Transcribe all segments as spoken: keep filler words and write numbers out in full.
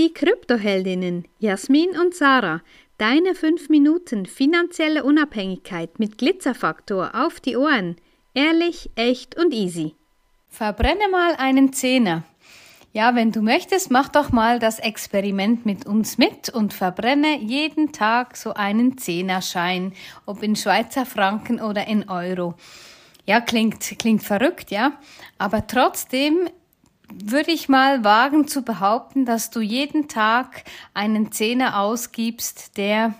die Kryptoheldinnen Jasmin und Sarah. Deine fünf Minuten finanzielle Unabhängigkeit mit Glitzerfaktor auf die Ohren. Ehrlich, echt und easy. Verbrenne mal einen Zehner. Ja, wenn du möchtest, mach doch mal das Experiment mit uns mit und verbrenne jeden Tag so einen Zehnerschein, ob in Schweizer Franken oder in Euro. Ja, klingt, klingt verrückt, ja, aber trotzdem würde ich mal wagen zu behaupten, dass du jeden Tag einen Zehner ausgibst, der,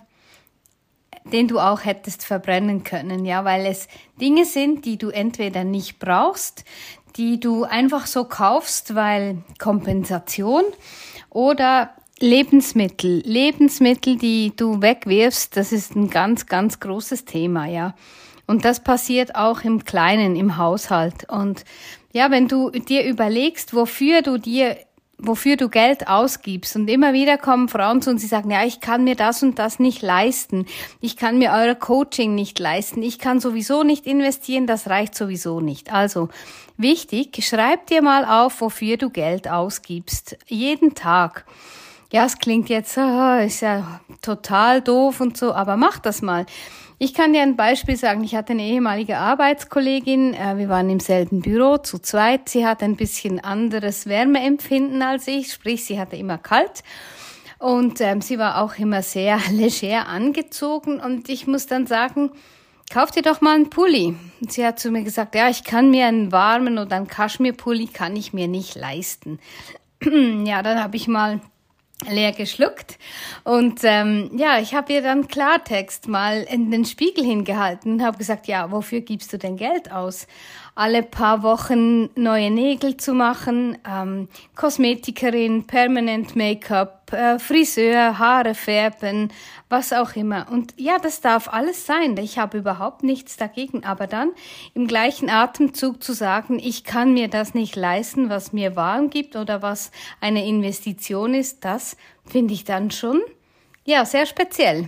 den du auch hättest verbrennen können, ja, weil es Dinge sind, die du entweder nicht brauchst, die du einfach so kaufst, weil Kompensation, oder Lebensmittel, Lebensmittel, die du wegwirfst, das ist ein ganz, ganz großes Thema, ja. Und das passiert auch im Kleinen, im Haushalt. Und ja, wenn du dir überlegst, wofür du dir, wofür du Geld ausgibst, und immer wieder kommen Frauen zu uns, die sagen, ja, ich kann mir das und das nicht leisten. Ich kann mir euer Coaching nicht leisten. Ich kann sowieso nicht investieren. Das reicht sowieso nicht. Also, wichtig, schreib dir mal auf, wofür du Geld ausgibst. Jeden Tag. Ja, es klingt jetzt, oh, ist ja total doof und so, aber mach das mal. Ich kann dir ein Beispiel sagen. Ich hatte eine ehemalige Arbeitskollegin, äh, wir waren im selben Büro zu zweit. Sie hat ein bisschen anderes Wärmeempfinden als ich, sprich sie hatte immer kalt und ähm, sie war auch immer sehr leger angezogen und ich muss dann sagen, kauf dir doch mal einen Pulli. Und sie hat zu mir gesagt, ja, ich kann mir einen warmen oder einen Kaschmirpulli kann ich mir nicht leisten. Ja, dann habe ich mal leer geschluckt und ähm, ja, ich habe ihr dann Klartext mal in den Spiegel hingehalten und habe gesagt, ja, wofür gibst du denn Geld aus? Alle paar Wochen neue Nägel zu machen, ähm, Kosmetikerin, Permanent Make-up, äh, Friseur, Haare färben, was auch immer. Und ja, das darf alles sein. Ich habe überhaupt nichts dagegen. Aber dann im gleichen Atemzug zu sagen, ich kann mir das nicht leisten, was mir warm gibt oder was eine Investition ist, das finde ich dann schon, ja, sehr speziell.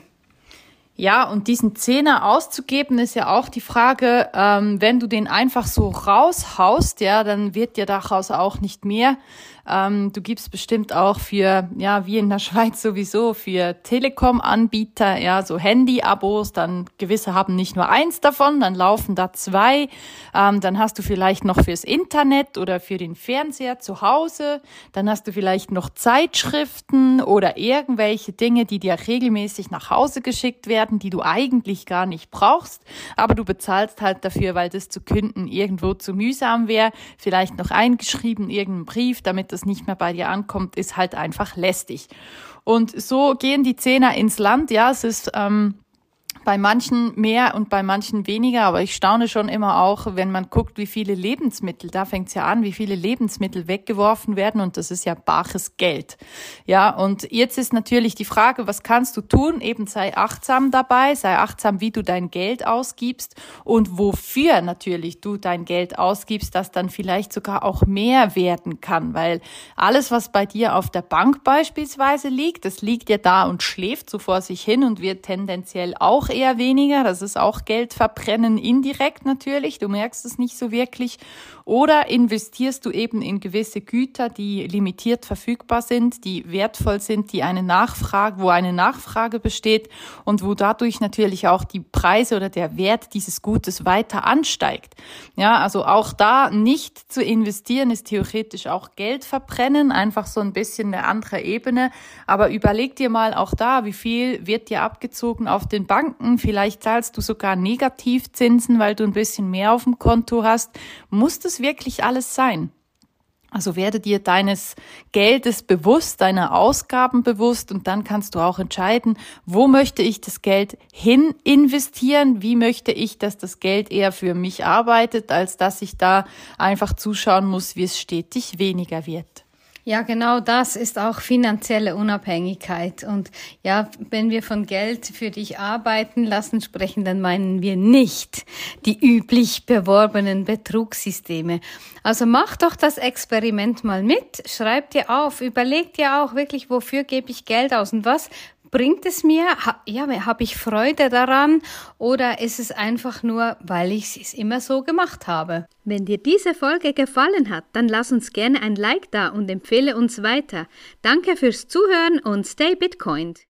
Ja, und diesen Zehner auszugeben, ist ja auch die Frage, ähm, wenn du den einfach so raushaust, ja, dann wird dir daraus auch nicht mehr. Ähm, du gibst bestimmt auch für, ja, wie in der Schweiz sowieso, für Telekom-Anbieter, ja, so Handy-Abos, dann gewisse haben nicht nur eins davon, dann laufen da zwei. Ähm, dann hast du vielleicht noch fürs Internet oder für den Fernseher zu Hause. Dann hast du vielleicht noch Zeitschriften oder irgendwelche Dinge, die dir regelmäßig nach Hause geschickt werden, die du eigentlich gar nicht brauchst, aber du bezahlst halt dafür, weil das zu künden irgendwo zu mühsam wäre. Vielleicht noch eingeschrieben, irgendein Brief, damit das nicht mehr bei dir ankommt, ist halt einfach lästig. Und so gehen die Zehner ins Land. Ja, es ist ähm, bei manchen mehr und bei manchen weniger, aber ich staune schon immer auch, wenn man guckt, wie viele Lebensmittel, da fängt es ja an, wie viele Lebensmittel weggeworfen werden und das ist ja bares Geld. Ja, und jetzt ist natürlich die Frage, was kannst du tun? Eben sei achtsam dabei, sei achtsam, wie du dein Geld ausgibst und wofür natürlich du dein Geld ausgibst, das dann vielleicht sogar auch mehr werden kann, weil alles, was bei dir auf der Bank beispielsweise liegt, das liegt ja da und schläft so vor sich hin und wird tendenziell auch eher weniger, das ist auch Geld verbrennen indirekt natürlich, du merkst es nicht so wirklich. Oder investierst du eben in gewisse Güter, die limitiert verfügbar sind, die wertvoll sind, die eine Nachfrage, wo eine Nachfrage besteht und wo dadurch natürlich auch die Preise oder der Wert dieses Gutes weiter ansteigt. Ja, also auch da nicht zu investieren ist theoretisch auch Geld verbrennen, einfach so ein bisschen eine andere Ebene. Aber überleg dir mal auch da, wie viel wird dir abgezogen auf den Banken? Vielleicht zahlst du sogar Negativzinsen, weil du ein bisschen mehr auf dem Konto hast. Muss das wirklich alles sein? Also werde dir deines Geldes bewusst, deiner Ausgaben bewusst und dann kannst du auch entscheiden, wo möchte ich das Geld hin investieren, wie möchte ich, dass das Geld eher für mich arbeitet, als dass ich da einfach zuschauen muss, wie es stetig weniger wird. Ja, genau das ist auch finanzielle Unabhängigkeit. Und ja, wenn wir von Geld für dich arbeiten lassen sprechen, dann meinen wir nicht die üblich beworbenen Betrugssysteme. Also mach doch das Experiment mal mit, schreib dir auf, überleg dir auch wirklich, wofür gebe ich Geld aus und was bringt es mir? Ha, ja, habe ich Freude daran oder ist es einfach nur, weil ich es immer so gemacht habe? Wenn dir diese Folge gefallen hat, dann lass uns gerne ein Like da und empfehle uns weiter. Danke fürs Zuhören und stay Bitcoined.